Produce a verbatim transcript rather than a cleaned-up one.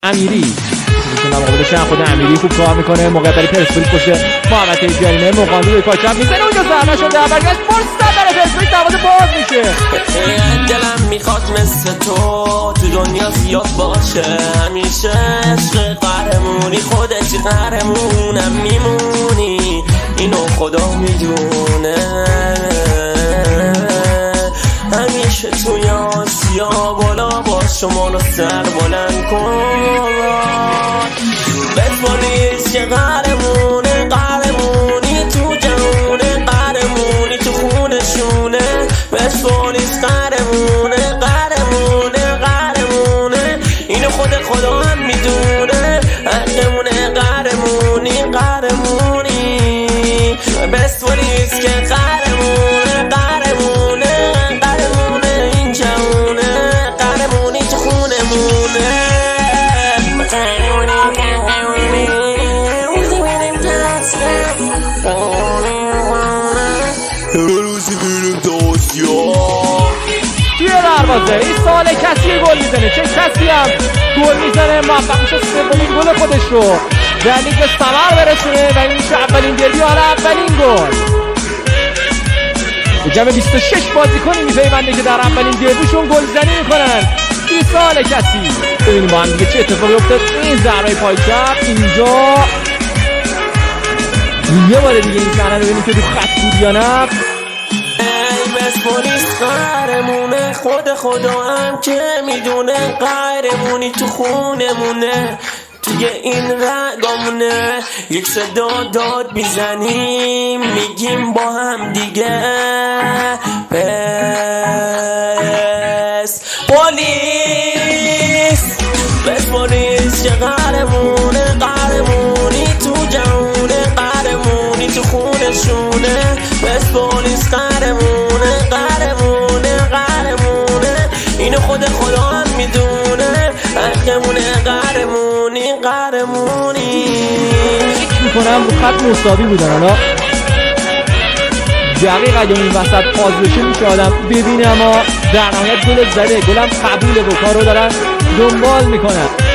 امیری میتونم مقابلش هم خود امیری خوب کار میکنه. موقع برای پرسپولیس پشت محوطه جریمه مقامی به پای چپ میزنه اونجا ضربه شده. برگشت فرصت برای پرسپولیس دروازه باز میشه. دلم میخواد مثل تو تو دنیا زیاد باشه همیشه. عشق قهرمونی خودت قهرمونم میمونی اینو خدا میدونه. همیشه توی آسیا بالا با شما رو سر بلند کن. بتوانیست که قهرمونه قهرمونی تو جهونه قهرمونی تو خونشونه. بتوانیست قهرمونه قهرمونه قهرمونه اینو خود خدا هم میدونه. حقمونه قهرمونی قهرمونی. بتوانیست که قهرمونه قهرمونه قهرمونه این جهونه قهرمونی تو خونمونه. توی دروازه این سال کسی گل میزنه. چه کسی هم گل میزنه موفق میشه سومین گل خودش رو در لیگ ثمر برسونه و این میشه اولین دربی آره اولین گل. به جمع بیست و شش بازیکنی میپیونده که در اولین دربیشون گلزنی میکنن. سی سال کسی. ببینیم با هم دیگه چه اتفاقی افتاد. این ضربه پای چپ اینجا یه بار دیگه این صحنه رو ببینیم که رو خط بود یا نه. پرسپولیس قهرمونه خود خدا هم که میدونه. قهرمونی تو خونمونه توی این رگامونه. یک صدا داد میزنیم میگیم با هم دیگه پرسپولیس. پرسپولیس که قهرمونه قهرمونی تو جهونه قهرمونی تو خونشونه. پرسپولیس قهرمونه قهرمونه قهرمونه اینو خود خدا هم میدونه. حقمونه قهرمونی قهرمونی. فکر میکنم رو خط مساوی بودن. حالا دقیق اگه این وسط پاس بشه میشه آدم ببینه اما در نهایت گل زده. گلم قبوله و کار رو دارن دنبال میکنن.